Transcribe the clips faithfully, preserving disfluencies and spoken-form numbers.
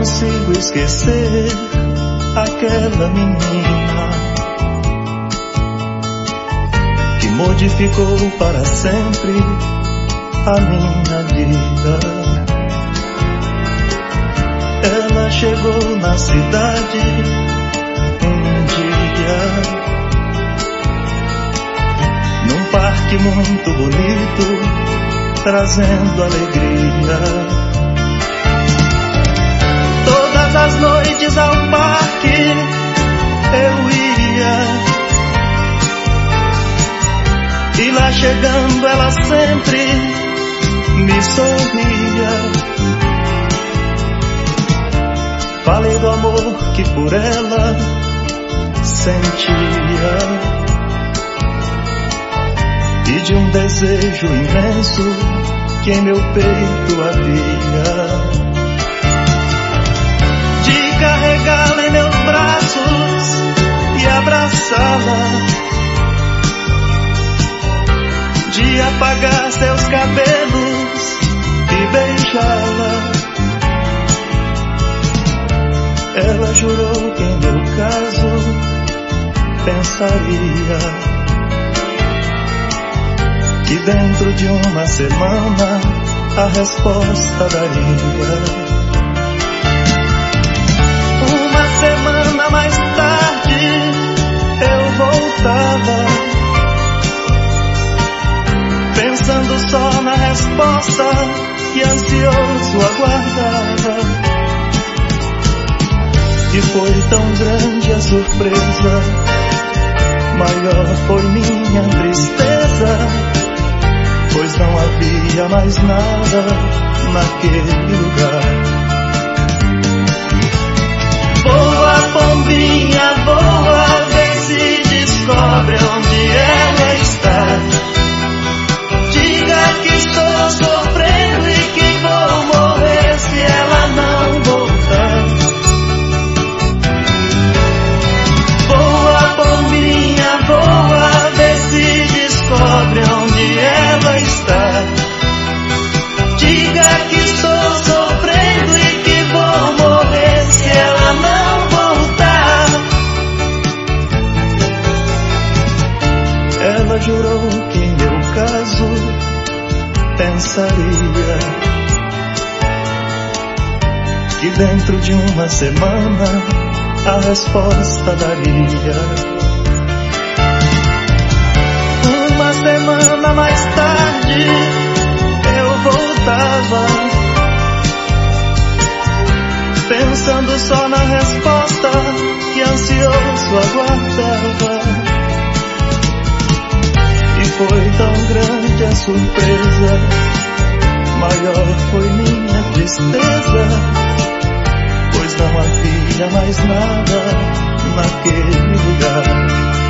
consigo esquecer aquela menina que modificou para sempre a minha vida. Ela chegou na cidade um dia, num parque muito bonito, trazendo alegria. Todas as noites ao parque eu ia, e lá chegando ela sempre me sorria. Falei do amor que por ela sentia e de um desejo imenso que em meu peito havia, de carregá-la em meus braços e abraçá-la, de apagar seus cabelos e beijá-la. Ela jurou que em meu caso pensaria, que dentro de uma semana a resposta daria. Uma semana mais tarde eu voltava, pensando só na resposta que ansioso aguardava. E foi tão grande a surpresa, maior foi minha tristeza, pois não havia mais nada naquele lugar. Voa, pombinha, voa, vê se descobre onde ela está. Diga que estou sofrendo e que vou morrer se ela não voltar. Voa, pombinha, voa, vê se descobre onde ela está. Diga que estou sofrendo e que vou morrer se ela não voltar. Ela jurou que em meu caso pensaria, que dentro de uma semana a resposta daria. Uma semana mais tarde eu voltava, pensando só na resposta que ansioso aguardava. E foi tão grande a surpresa, maior foi minha tristeza, pois não havia mais nada naquele lugar.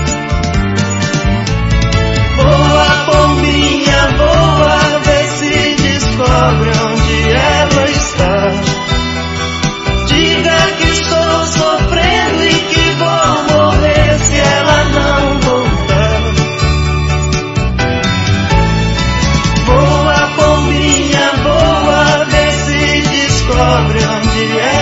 Voa, pombinha, voa, vê se descobre onde ela está. Diga que estou sofrendo e que vou morrer se ela não voltar. Voa, pombinha, voa, vê se descobre onde ela está.